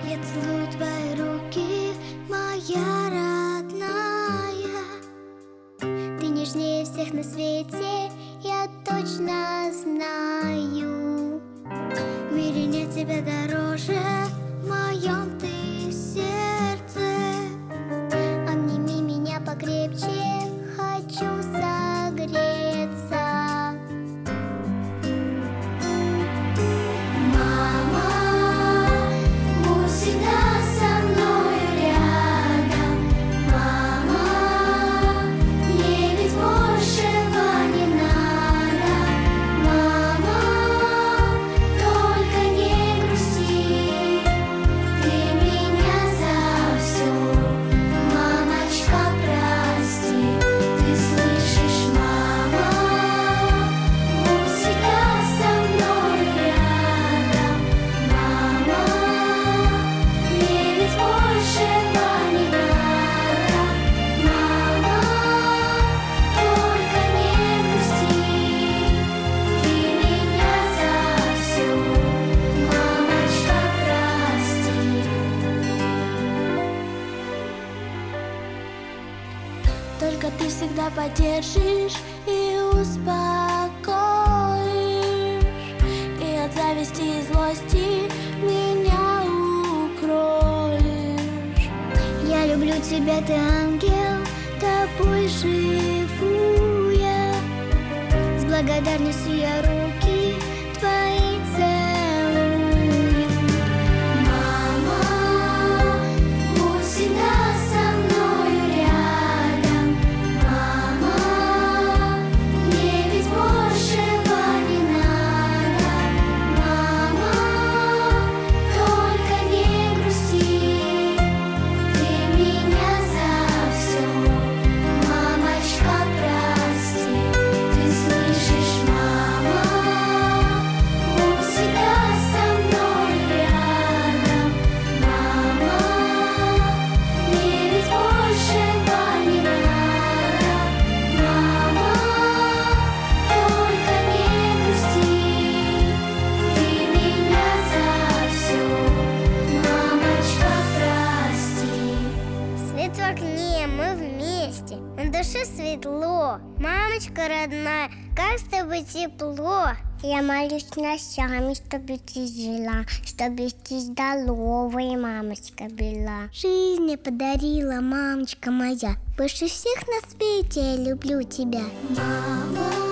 Я целую твои руки, моя родная. Ты нежнее всех на свете, я точно знаю. В мире нет тебя дороже, в моем ты сердце. Обними меня покрепче, хочу согреться. Только ты всегда поддержишь и успокоишь, и от зависти и злости меня укроешь. Я люблю тебя, ты ангел, тобой живу я. С благодарностью я руки твои целую. Мама, будь всегда со мною рядом. Мама, мне ведь большего не надо. Мама, только не грусти, ты меня за все, мамочка, прости. Ты слышишь, мама, будь всегда со мной рядом. Мама, мне ведь большего не надо. Мама, только не грусти, ты меня за все, мамочка, прости. Свет в окне, мы вместе, на душе светло. Мамочка родная, как с тобой тепло. Я молюсь ночами, чтобы ты жила, чтобы ты здоровая, мамочка, была. Жизнь мне подарила, мамочка моя. Больше всех на свете я люблю тебя. Мама.